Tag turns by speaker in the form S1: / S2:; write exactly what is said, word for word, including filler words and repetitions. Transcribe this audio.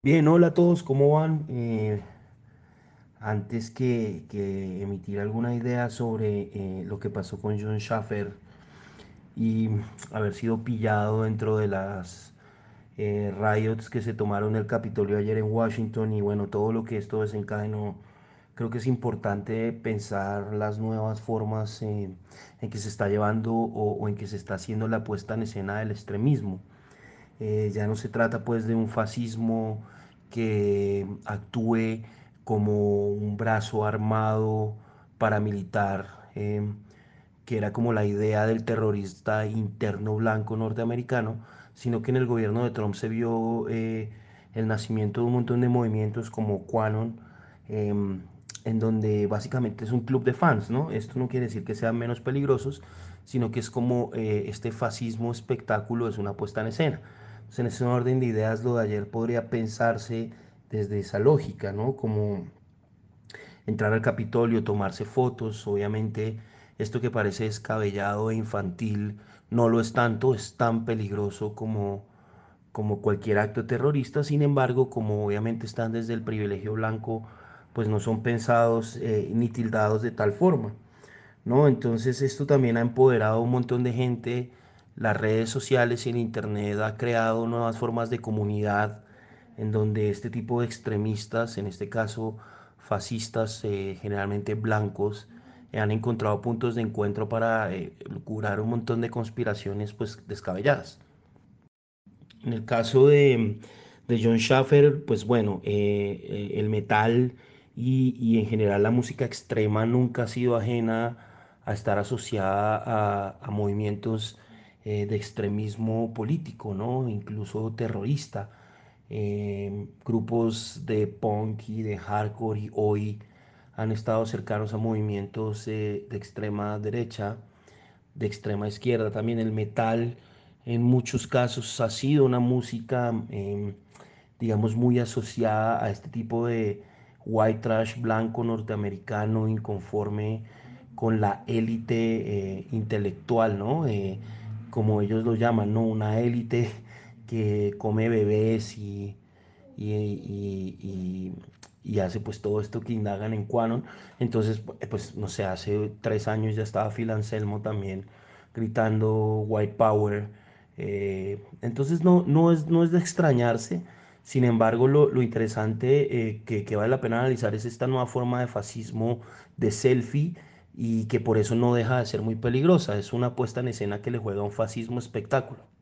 S1: Bien, hola a todos, ¿cómo van? Eh, antes que, que emitir alguna idea sobre eh, lo que pasó con John Schaffer y haber sido pillado dentro de las eh, riots que se tomaron en el Capitolio ayer en Washington y bueno, todo lo que esto desencadenó, creo que es importante pensar las nuevas formas eh, en que se está llevando o, o en que se está haciendo la puesta en escena del extremismo. Eh, ya no se trata pues de un fascismo que actúe como un brazo armado paramilitar, eh, que era como la idea del terrorista interno blanco norteamericano, sino que en el gobierno de Trump se vio eh, el nacimiento de un montón de movimientos como QAnon, eh, en donde básicamente es un club de fans, ¿no? Esto no quiere decir que sean menos peligrosos, sino que es como eh, este fascismo espectáculo es una puesta en escena. Entonces, en ese orden de ideas, lo de ayer podría pensarse desde esa lógica, ¿no? Como entrar al Capitolio, tomarse fotos, obviamente esto que parece descabellado e infantil no lo es tanto, es tan peligroso como, como cualquier acto terrorista. Sin embargo, como obviamente están desde el privilegio blanco, pues no son pensados eh, ni tildados de tal forma, ¿no? Entonces esto también ha empoderado a un montón de gente. Las redes sociales y el internet ha creado nuevas formas de comunidad en donde este tipo de extremistas, en este caso fascistas, eh, generalmente blancos, eh, han encontrado puntos de encuentro para eh, curar un montón de conspiraciones pues descabelladas. En el caso de, de John Schaffer, pues bueno, eh, eh, el metal y, y en general la música extrema nunca ha sido ajena a estar asociada a, a movimientos eh, de extremismo político, ¿no? Incluso terrorista. Eh, grupos de punk y de hardcore y hoy han estado cercanos a movimientos eh, de extrema derecha, de extrema izquierda. También el metal en muchos casos ha sido una música, eh, digamos, muy asociada a este tipo de white trash blanco norteamericano inconforme con la élite eh, intelectual, ¿no? Eh, como ellos lo llaman, ¿no? Una élite que come bebés y, y, y- y- y hace pues todo esto que indagan en Quanon. Entonces, pues no sé, hace tres años ya estaba Phil Anselmo también gritando White Power. Eh, entonces no, no es, no es de extrañarse. Sin embargo, lo, lo interesante eh, que, que vale la pena analizar es esta nueva forma de fascismo de selfie y que por eso no deja de ser muy peligrosa. Es una puesta en escena que le juega a un fascismo espectáculo.